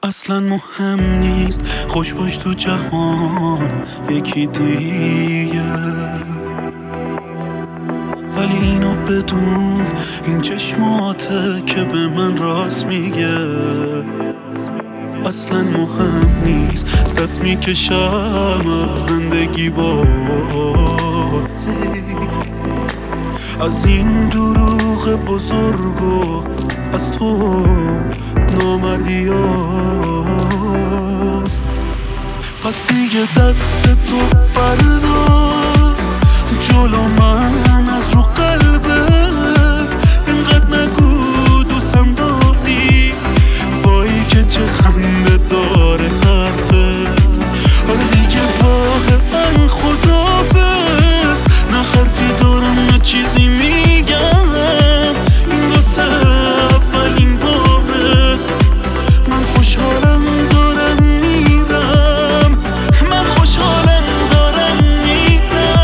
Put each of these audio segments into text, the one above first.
اصلا مهم نیست، خوش باش تو جهان یکی دیگه. ولی اینو بدون، این چشماته که به من راست میگه. اصلا مهم نیست، دست میکشم زندگی با از این دروغ بزرگ و از تو نامردیات. پس دیگه دست تو بردار جلو من، از رو قلبت اینقدر نگو دوستم داری. وای که چه خنده داره حرفت. آره دیگه واقعا خدافظ، نه حرفی دارم نه چیزی میگم. این واسه اولین باره، من خوشحالم دارم میرم، من خوشحالم دارم میرم.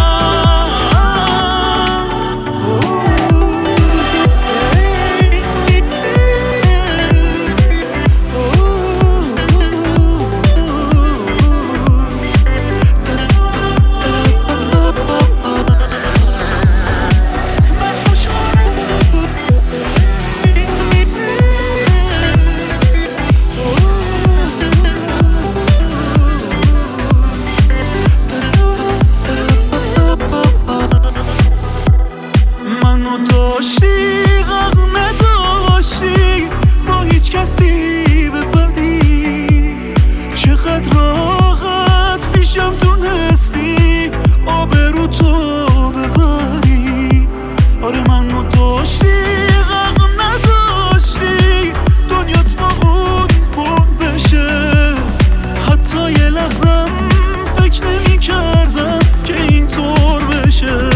منو داشتی غم نداشتی با هیچ کسی ببری. چقدر راحت پیشم تونستی آبرو تو ببری. آره منو داشتی غم نداشتی دنیات با اون پر بشه. حتی یه لحظم فکر نمی کردم که اینطور بشه.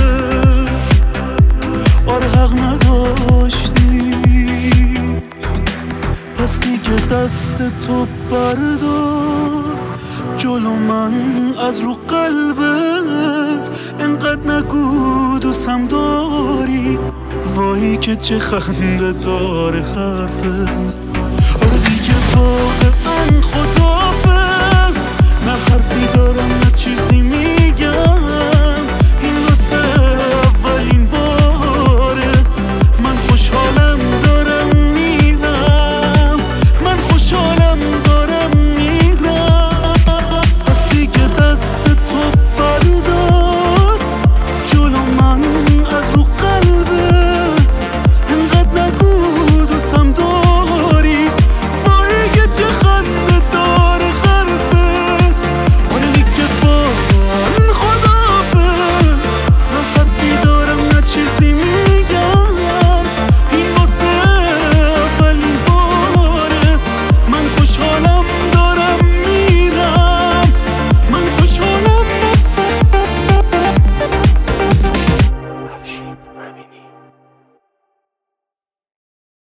آره حق نداشتی. پس دیگه دست تو بردار جلو من، از رو قلبت اینقدر نگو دوستم داری. وای که چه خنده داره حرفت. آره